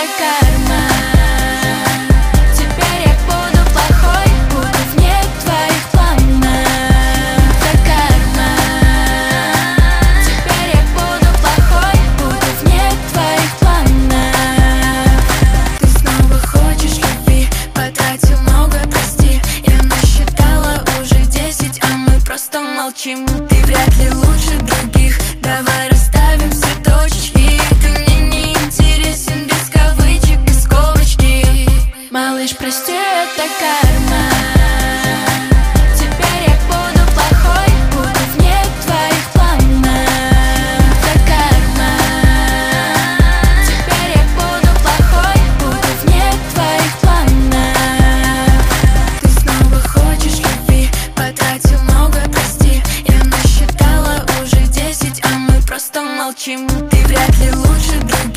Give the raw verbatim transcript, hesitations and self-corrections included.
карма. Теперь я буду плохой, буду вне твоих планов. Это карма. Теперь я буду плохой, буду вне твоих планов. Ты снова хочешь любви, потратил много, прости. Я насчитала уже десять, а мы просто молчим. Ты вряд ли лучше других, давай расставим все точки. Ты мне не интересен без кавычек и скобочки. Малыш, прости, это карма. Теперь я буду плохой, буду вне твоих планов. Это карма. Теперь я буду плохой, буду вне твоих планов. Ты снова хочешь любви, потратил много, прости. Я насчитала уже десять, а мы просто молчим. Ты вряд ли лучше других.